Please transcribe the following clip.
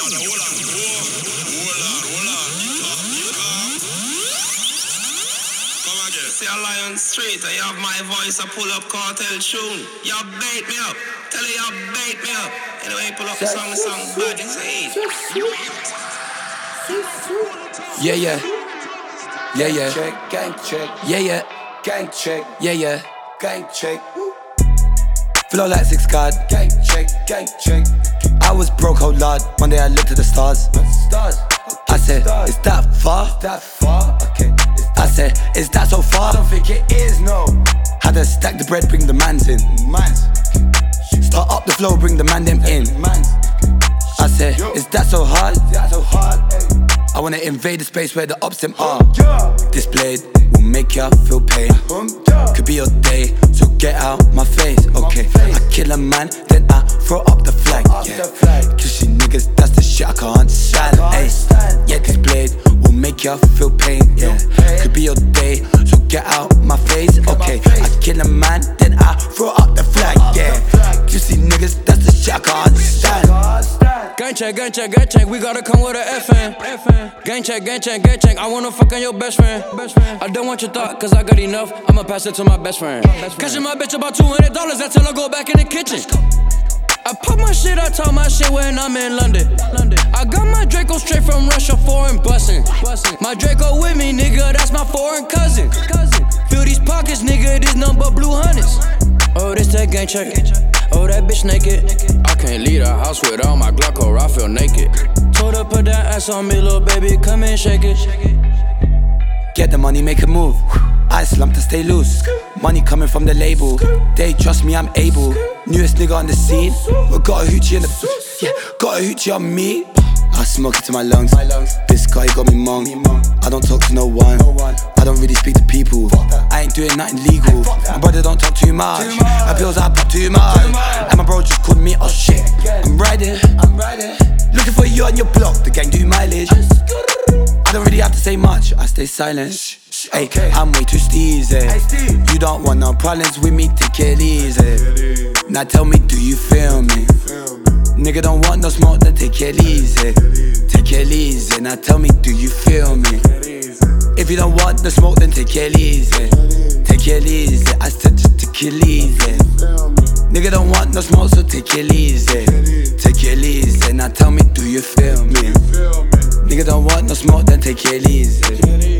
See a Lion Street, and you have my voice, I pull up cartel tune. You bait me up, tell you bait me up. Anyway, pull up the song bad as it. Yeah. Check, gang check. Yeah. Gang check. Yeah. Gang check. Flow like 6 card. Gang check. I was broke, whole lot. One day I looked at the stars. I said, is that far? Okay. I said, is that so far? I don't think it is, no. Had to stack the bread, bring the mans in. Start up the flow, bring the man them in. I said, is that so hard? I wanna invade the space where the ops them are. This blade will make ya feel pain. Could be your day, so get out my face. Okay, I kill a man, then I throw up the flag. Cause you niggas, that's the shit I can't stand. Yeah, this blade will make ya feel pain. Yeah, could be your day, so get out my face. Okay, I kill a man, then I throw up the flag. Yeah, cause you niggas, that's the shit I can't stand. Gang check, we gotta come with a FN. Gang check, I wanna fuck on your best friend. I don't want your thought, cause I got enough, I'ma pass it to my best friend. Catching my bitch about $200, that's till I go back in the kitchen. I pop my shit, I talk my shit when I'm in London. I got my Draco straight from Russia, foreign bussin'. My Draco with me, nigga, that's my foreign cousin. Fill these pockets, nigga, this number blue hundreds. Oh, this that gang check. Oh, that bitch naked. I can't leave the house without my Glock or I feel naked. Told her put that ass on me, little baby, come and shake it. Get the money, make a move. I slump to stay loose. Money coming from the label. They trust me, I'm able. Newest nigga on the scene. Got a hoochie in the got a hoochie on me. I smoke it to my lungs. This guy got me mung. I don't talk to no one. I don't really speak to people. I ain't doing nothing legal. My brother don't talk too much. My bills I pop too much. And my bro just called me, oh shit. I'm riding. Looking for you on your block. The gang do mileage. I don't really have to say much. I stay silent. Hey, I'm way too steezy. You don't want no problems with me, take it easy. Now tell me, do you feel me? Nigga don't want no smoke, then take it easy. Take it easy, now tell me, do you feel me? If you don't want the smoke, then take it easy. Take it easy, I said just take it easy. Nigga don't want no smoke, so take it easy. Take it easy, now tell me, do you feel me? Nigga don't want no smoke, then take it easy.